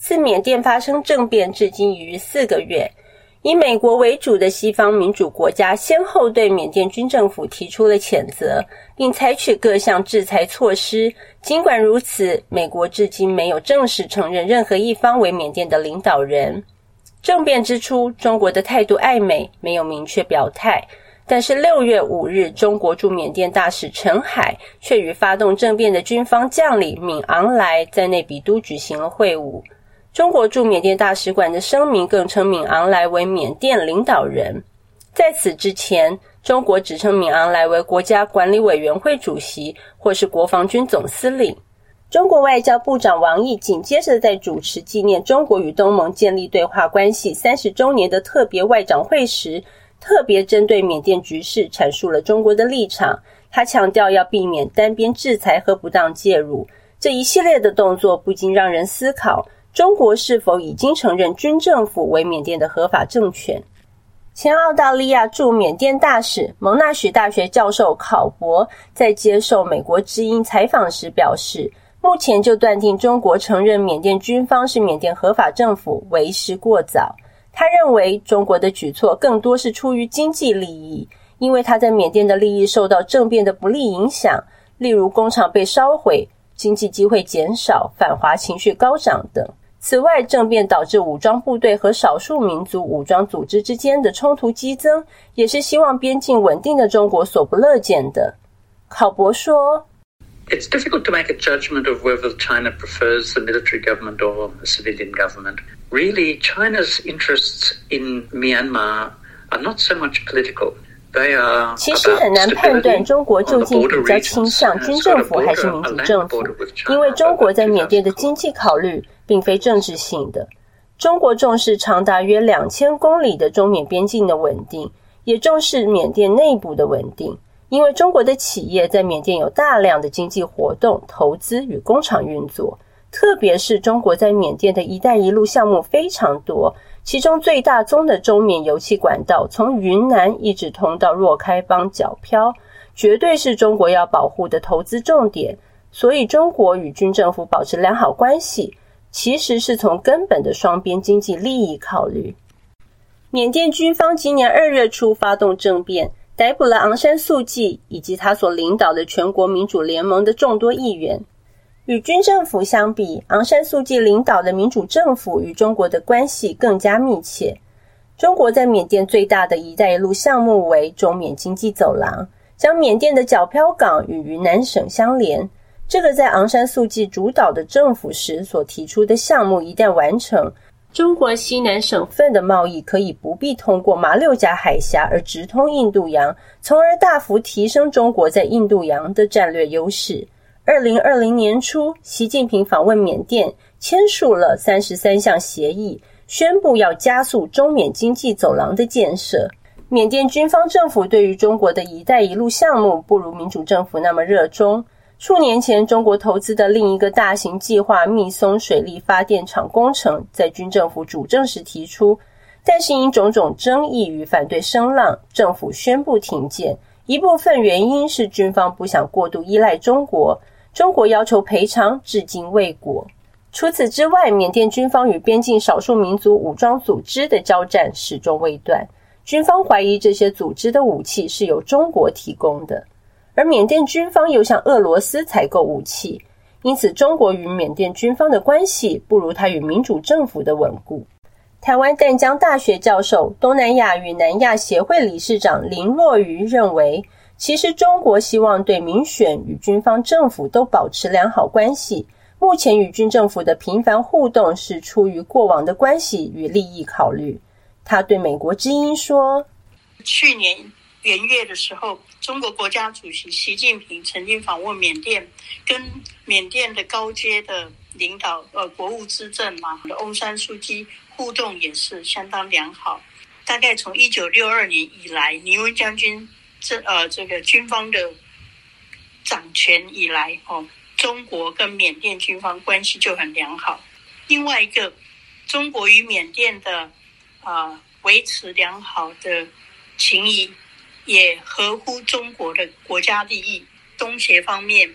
自缅甸发生政变至今已逾4个月，以美国为主的西方民主国家先后对缅甸军政府提出了谴责，并采取各项制裁措施。尽管如此，美国至今没有正式承认任何一方为缅甸的领导人。政变之初，中国的态度暧昧，没有明确表态。但是6月5日，中国驻缅甸大使陈海却与发动政变的军方将领敏昂莱在内比都举行了会晤。中国驻缅甸大使馆的声明更称敏昂莱为缅甸领导人。在此之前，中国只称敏昂莱为国家管理委员会主席或是国防军总司令。中国外交部长王毅紧接着在主持纪念中国与东盟建立对话关系30周年的特别外长会时，特别针对缅甸局势阐述了中国的立场。他强调要避免单边制裁和不当介入。这一系列的动作不禁让人思考，中国是否已经承认军政府为缅甸的合法政权？前澳大利亚驻缅甸大使、蒙纳许大学教授考博在接受美国之音采访时表示，目前就断定中国承认缅甸军方是缅甸合法政府为时过早。他认为中国的举措更多是出于经济利益，因为他在缅甸的利益受到政变的不利影响，例如工厂被烧毁、经济机会减少、反华情绪高涨等。此外，政变导致武装部队和少数民族武装组织之间的冲突激增，也是希望边境稳定的中国所不乐见的。考博说， It's difficult to make a judgment of whether China prefers the military government or a civilian government. Really, China's interests in Myanmar are not so much political. 其实很难判断中国究竟比较倾向军政府还是民主政府，因为中国在缅甸的经济考虑并非政治性的。中国重视长达约2000公里的中缅边境的稳定，也重视缅甸内部的稳定，因为中国的企业在缅甸有大量的经济活动、投资与工厂运作，特别是中国在缅甸的一带一路项目非常多，其中最大宗的中缅油气管道从云南一直通到若开邦皎漂，绝对是中国要保护的投资重点。所以中国与军政府保持良好关系，其实是从根本的双边经济利益考虑。缅甸军方今年2月初发动政变，逮捕了昂山素季以及他所领导的全国民主联盟的众多议员。与军政府相比，昂山素季领导的民主政府与中国的关系更加密切。中国在缅甸最大的一带一路项目为中缅经济走廊，将缅甸的皎漂港与云南省相连。这个在昂山素季主导的政府时所提出的项目一旦完成，中国西南省份的贸易可以不必通过马六甲海峡而直通印度洋，从而大幅提升中国在印度洋的战略优势。2020年初，习近平访问缅甸，签署了33项协议，宣布要加速中缅经济走廊的建设。缅甸军方政府对于中国的一带一路项目不如民主政府那么热衷。数年前，中国投资的另一个大型计划密松水力发电厂工程在军政府主政时提出，但是因种种争议与反对声浪，政府宣布停建。一部分原因是军方不想过度依赖中国，中国要求赔偿至今未果。除此之外，缅甸军方与边境少数民族武装组织的交战始终未断，军方怀疑这些组织的武器是由中国提供的，而缅甸军方又向俄罗斯采购武器，因此中国与缅甸军方的关系不如它与民主政府的稳固。台湾淡江大学教授、东南亚与南亚协会理事长林若愚认为，其实中国希望对民选与军方政府都保持良好关系，目前与军政府的频繁互动是出于过往的关系与利益考虑。他对美国之音说， 去年元月的时候，中国国家主席习近平曾经访问缅甸，跟缅甸的高阶的领导国务资政翁山书记互动也是相当良好。大概从1962年以来，尼温将军这个军方的掌权以来中国跟缅甸军方关系就很良好。另外一个，中国与缅甸的维持良好的情谊，也合乎中国的国家利益。东协方面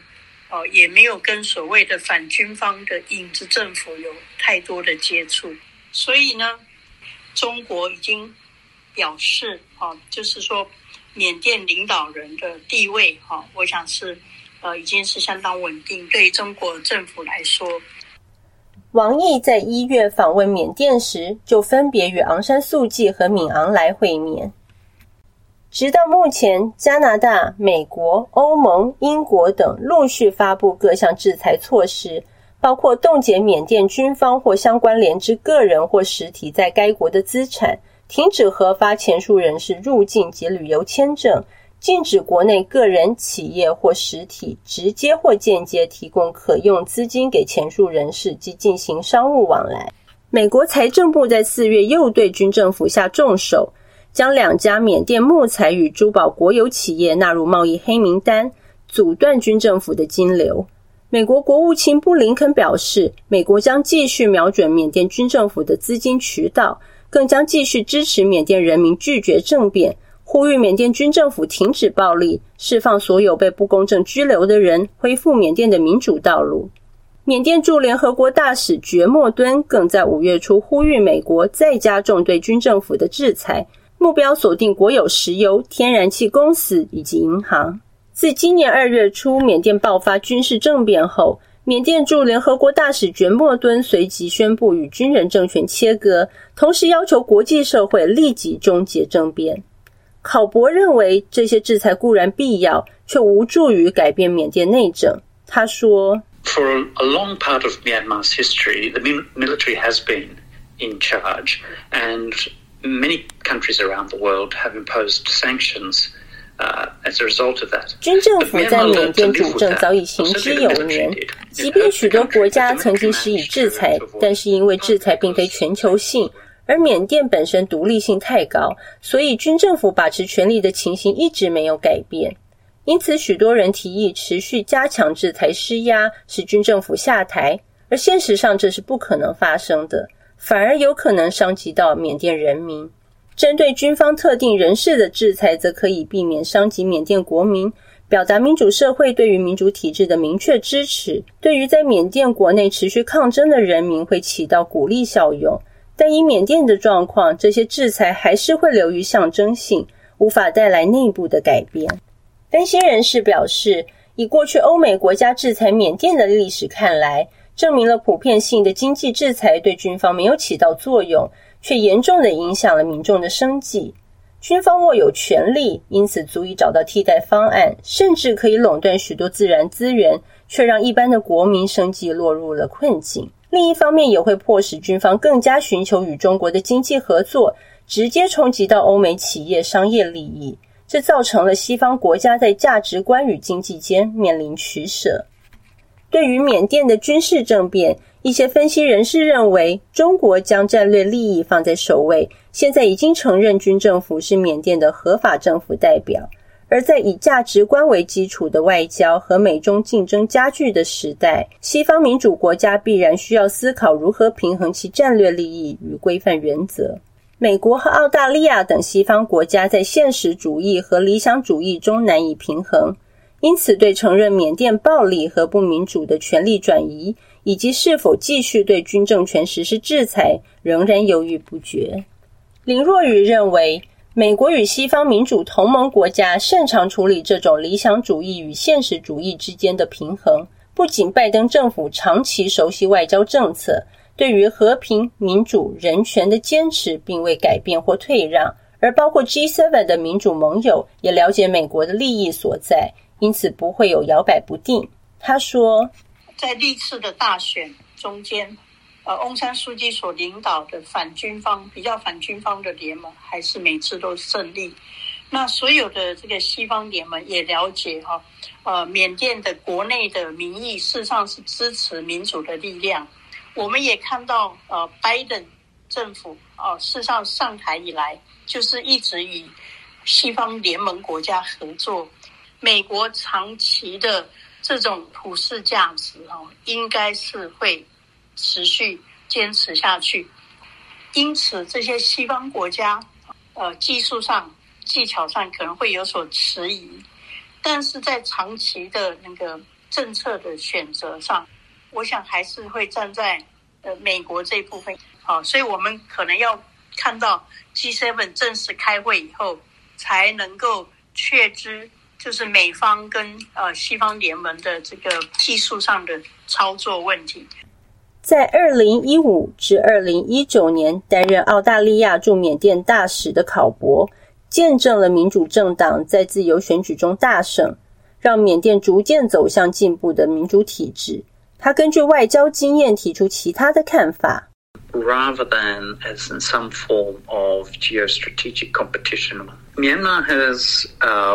也没有跟所谓的反军方的影子政府有太多的接触。所以呢，中国已经表示就是说缅甸领导人的地位我想是已经是相当稳定，对于中国政府来说。 王毅在1月访问缅甸时，就分别与昂山素季和敏昂莱会面。直到目前，加拿大、美国、欧盟、英国等陆续发布各项制裁措施，包括冻结缅甸军方或相关联之个人或实体在该国的资产，停止核发前述人士入境及旅游签证，禁止国内个人、企业或实体直接或间接提供可用资金给前述人士及进行商务往来。美国财政部在4月又对军政府下重手，将2家缅甸木材与珠宝国有企业纳入贸易黑名单，阻断军政府的金流。美国国务卿布林肯表示，美国将继续瞄准缅甸军政府的资金渠道，更将继续支持缅甸人民拒绝政变，呼吁缅甸军政府停止暴力，释放所有被不公正拘留的人，恢复缅甸的民主道路。缅甸驻联合国大使觉莫敦更在5月初呼吁美国再加重对军政府的制裁，目标锁定国有石油、天然气公司以及银行。自今年2月初缅甸爆发军事政变后，缅甸驻联合国大使觉莫敦随即宣布与军人政权切割，同时要求国际社会立即终结政变。考博认为，这些制裁固然必要，却无助于改变缅甸内政。他说 For a long part of Myanmar's history, the military has been in charge, and many countries around the world have imposed sanctions as a result of that. 军政府在缅甸主政早已行之有年，即便许多国家曾经施以制裁，但是因为制裁并非全球性，而缅甸本身独立性太高，所以军政府把持权力的情形一直没有改变。因此许多人提议持续加强制裁施压，使军政府下台，而现实上这是不可能发生的，反而有可能伤及到缅甸人民。针对军方特定人士的制裁则可以避免伤及缅甸国民，表达民主社会对于民主体制的明确支持，对于在缅甸国内持续抗争的人民会起到鼓励效用。但以缅甸的状况，这些制裁还是会流于象征性，无法带来内部的改变。分析人士表示，以过去欧美国家制裁缅甸的历史看来，证明了普遍性的经济制裁对军方没有起到作用，却严重地影响了民众的生计。军方握有权力，因此足以找到替代方案，甚至可以垄断许多自然资源，却让一般的国民生计落入了困境。另一方面也会迫使军方更加寻求与中国的经济合作，直接冲击到欧美企业商业利益，这造成了西方国家在价值观与经济间面临取舍。对于缅甸的军事政变，一些分析人士认为，中国将战略利益放在首位，现在已经承认军政府是缅甸的合法政府代表。而在以价值观为基础的外交和美中竞争加剧的时代，西方民主国家必然需要思考如何平衡其战略利益与规范原则。美国和澳大利亚等西方国家在现实主义和理想主义中难以平衡，因此对承认缅甸暴力和不民主的权力转移，以及是否继续对军政权实施制裁，仍然犹豫不决。林若愚认为，美国与西方民主同盟国家擅长处理这种理想主义与现实主义之间的平衡，不仅拜登政府长期熟悉外交政策，对于和平、民主、人权的坚持并未改变或退让，而包括 G7 的民主盟友也了解美国的利益所在，因此不会有摇摆不定。他说， 在历次的大选中间，翁山书记所领导的比较反军方的联盟还是每次都胜利。那所有的这个西方联盟也了解缅甸的国内的民意事实上是支持民主的力量。我们也看到拜登政府事实上上台以来就是一直与西方联盟国家合作。美国长期的这种普世价值应该是会持续坚持下去。因此这些西方国家技术上技巧上可能会有所迟疑，但是在长期的那个政策的选择上，我想还是会站在美国这一部分。好，所以我们可能要看到 G7 正式开会以后，才能够确知就是美方跟西方联盟的这个技术上的操作问题。 在2015至2019年担任澳大利亚驻缅甸大使的考伯，见证了民主政党在自由选举中大胜，让缅甸逐渐走向进步的民主体制。他根据外交经验提出其他的看法。 Rather than as in some form of geostrategic competition, Myanmar has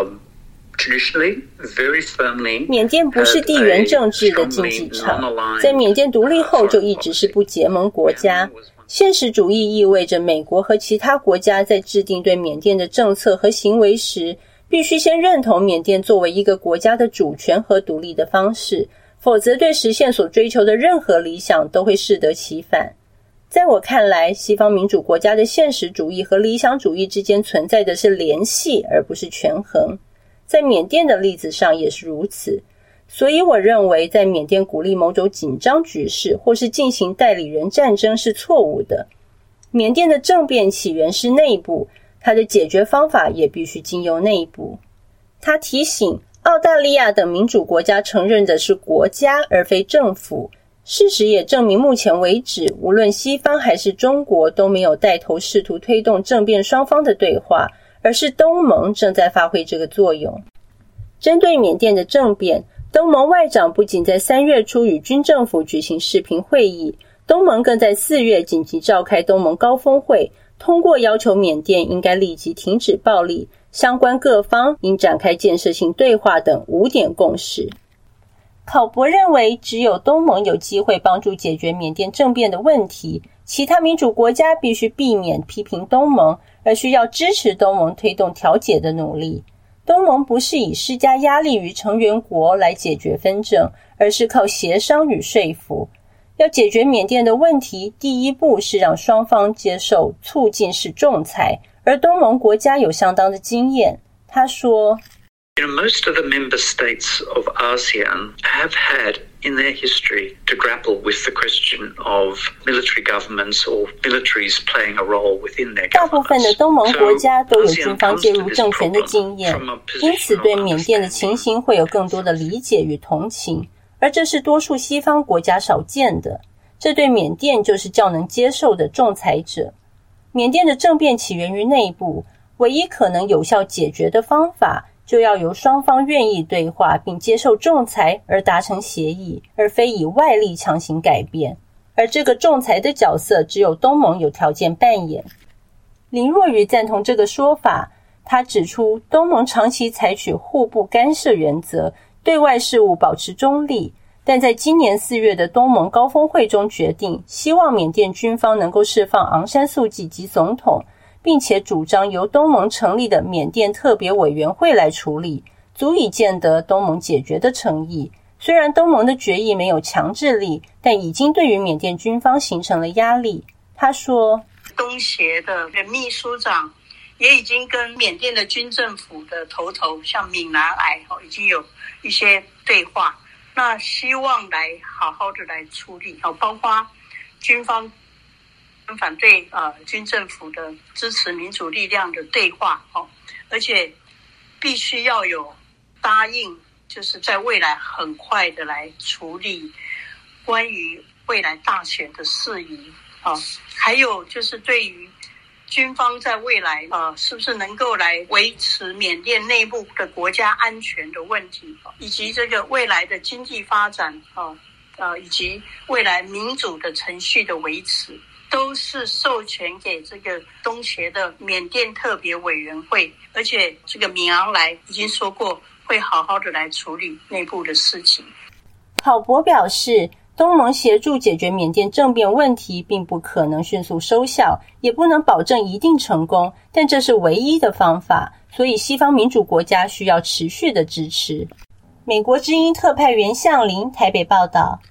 traditionally very firmly 缅甸不是地缘政治的竞技场，在缅甸独立后就一直是不结盟国家。现实主义意味着美国和其他国家在制定对缅甸的政策和行为时，必须先认同缅甸作为一个国家的主权和独立的方式，否则对实现所追求的任何理想都会适得其反。在我看来，西方民主国家的现实主义和理想主义之间存在的是联系，而不是权衡。在缅甸的例子上也是如此，所以我认为在缅甸鼓励某种紧张局势或是进行代理人战争是错误的。缅甸的政变起源是内部，它的解决方法也必须经由内部。他提醒，澳大利亚等民主国家承认的是国家而非政府。事实也证明，目前为止，无论西方还是中国都没有带头试图推动政变双方的对话，而是东盟正在发挥这个作用。针对缅甸的政变，东盟外长不仅在3月初与军政府举行视频会议，东盟更在4月紧急召开东盟高峰会，通过要求缅甸应该立即停止暴力，相关各方应展开建设性对话等5点共识。考伯认为，只有东盟有机会帮助解决缅甸政变的问题，其他民主国家必须避免批评东盟，而需要支持东盟推动调解的努力。东盟不是以施加压力于成员国来解决纷争，而是靠协商与说服。要解决缅甸的问题，第一步是让双方接受促进式仲裁，而东盟国家有相当的经验。他说 most of the member states of ASEAN have had in their history to grapple with the question of military governments or militaries playing a role within their governments. 大部分的东盟国家都有军方介入政权的经验，因此对缅甸的情形会有更多的理解与同情，而这是多数西方国家少见的。这对缅甸就是较能接受的仲裁者。缅甸的政变起源于内部，唯一可能有效解决的方法就要由双方愿意对话并接受仲裁而达成协议，而非以外力强行改变。而这个仲裁的角色只有东盟有条件扮演。林若愚赞同这个说法，他指出东盟长期采取互不干涉原则，对外事务保持中立，但在今年4月的东盟高峰会中决定，希望缅甸军方能够释放昂山素季及总统，并且主张由东盟成立的缅甸特别委员会来处理，足以见得东盟解决的诚意。虽然东盟的决议没有强制力，但已经对于缅甸军方形成了压力。他说， 东协的秘书长也已经跟缅甸的军政府的头像闽南癌已经有一些对话，那希望来好好的来处理，包括军方反对军政府的支持民主力量的对话，而且必须要有答应，就是在未来很快的来处理关于未来大选的事宜，还有就是对于军方在未来是不是能够来维持缅甸内部的国家安全的问题，以及这个未来的经济发展以及未来民主的程序的维持，都是授权给这个东协的缅甸特别委员会，而且这个敏昂莱已经说过会好好的来处理内部的事情。 考伯表示，东盟协助解决缅甸政变问题并不可能迅速收效，也不能保证一定成功，但这是唯一的方法，所以西方民主国家需要持续的支持。美国之音特派员向林台北报道。